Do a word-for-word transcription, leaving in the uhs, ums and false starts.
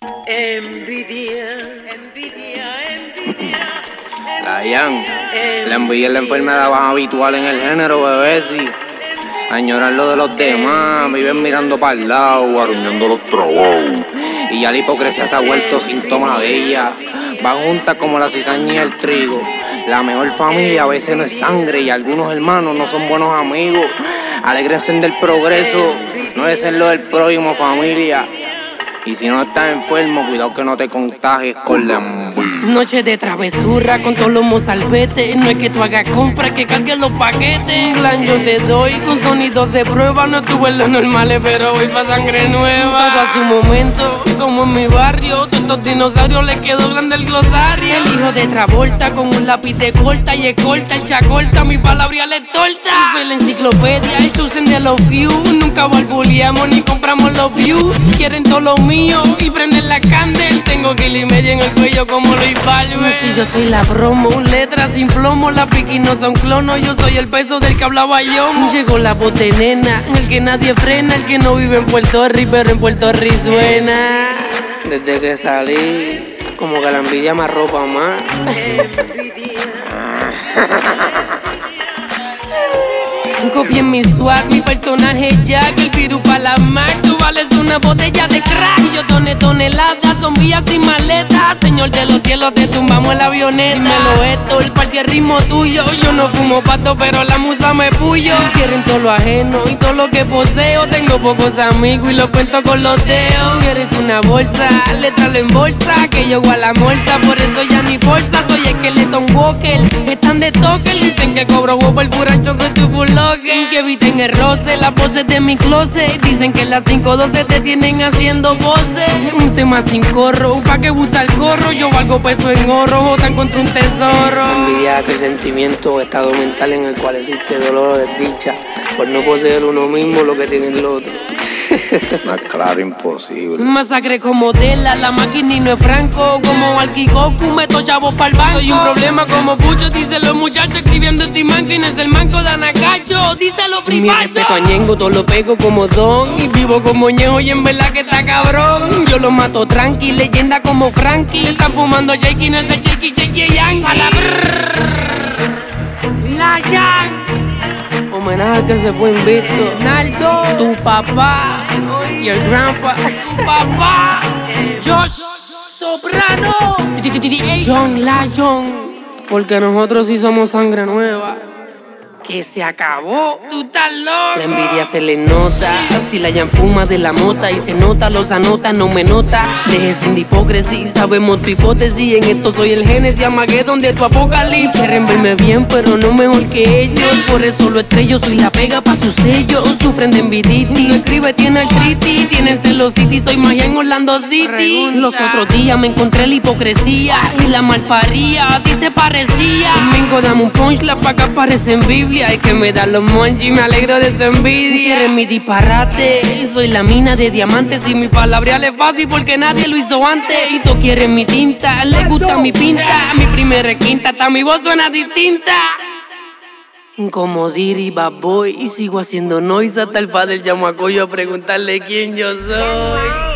Envidia, envidia, envidia. La Yang, la envidia es la enfermedad más habitual en el género, bebé, sí. Añorar lo de los demás, viven mirando para el lado, aruñando los trabajos. Y ya la hipocresía se ha vuelto síntoma de ella. Van juntas como la cizaña y el trigo. La mejor familia a veces no es sangre y algunos hermanos no son buenos amigos. Alégrense del progreso, no es en lo del prójimo, familia. Y si no estás enfermo, cuidado que no te contagies con la envidia. Noche de travesura con todos los mozalbetes. No es que tú hagas compras, que cargues los paquetes. Plan yo te doy con sonidos de prueba. No estuve en los normales, pero voy pa' sangre nueva. Todo a su momento, como en mi barrio. Todos estos dinosaurios les quedó grande el glosario. El hijo de Travolta con un lápiz de corta y escolta. El chacorta, mi palabra le torta. Soy la enciclopedia, el chosen de los views. Nunca balbuleamos ni compramos los views. Quieren todo lo mío y prenden la candel. Tengo kilo y medio en el cuello como Luis Valver. Si yo soy la promo, letras sin plomo. Las piquis no son clonos, yo soy el peso del que hablaba yo. Llegó la voz de nena, el que nadie frena. El que no vive en Puerto Rico, pero en Puerto Rico suena. Desde que salí, como que la envidia me arropa más. Copien mi swag, mi personaje Jack. El virus pa' la Mac, tú vales una botella de crack. Y yo doné toneladas, son vías sin maletas. Señor de los cielos, te tumbamos la avioneta. Dímelo esto, el par de ritmo tuyo. Yo no fumo pato, pero la musa me puyo. Quieren todo lo ajeno y todo lo que poseo. Tengo pocos amigos y lo cuento con los dedos. Quieres una bolsa, letralo en bolsa. Que yo a la morsa, por eso ya ni bolsa. Soy Skeleton Walker, están de toque. Dicen que cobro Whopper, puracho, soy tu bulldog. Que eviten el roce, las voces de mi closet. Dicen que las cinco doce te tienen haciendo voces. Un tema sin corro, pa' que usa el corro. Yo valgo peso en oro, Jota encontré un tesoro. Envidia es el sentimiento o estado mental en el cual existe dolor o desdicha por no poseer uno mismo lo que tiene el otro. Más claro, imposible. Masacre como Tela, la máquina y no es franco. Como Alquigoku, meto chavos pa'l banco. Soy un problema como Pucho, dicen los muchachos escribiendo este manco. Es el manco de Anacacho, díselo fripacho. Mi respeto a Ñengo, todo lo pego como Don. Y vivo como Ñejo y en verdad que está cabrón. Yo lo mato tranqui, leyenda como Frankie. Están fumando Jakey, no es el Jakey, Jakey Yang. A la brrrr, la Yang. Homenaje al que se fue invicto. Naldo, tu papá y el grandpa. Papá, Josh Soprano, John La John. Porque nosotros sí somos sangre nueva. Que se acabó, tú estás loco. La envidia se le nota, si la Yang fuma de la mota y se nota, los anota, no me nota. Dejen de hipocresía, sabemos tu hipótesis. En esto soy el Génesis, Armagedón de tu apocalipsis. Quieren verme bien, pero no mejor que ellos. Por eso lo estrello, soy la pega pa' sus sellos. Sufren de enviditis, no escribe, tiene artritis. Tienen celositis, soy magia en Orlando City. Los otros días me encontré la hipocresía y la malparía, a ti se parecía. Domingo dame un punch, la paca parece en Biblia. Hay que me da los monchis, me alegro de su envidia. Quieren mi disparate, soy la mina de diamantes. Y mi palabra es fácil porque nadie lo hizo antes. Y tú quieres mi tinta, le gusta mi pinta. Mi primera quinta, hasta mi voz suena distinta. Como Diri, Bad Boy. Y sigo haciendo noise hasta el padre llamo a Coyo a preguntarle quién yo soy.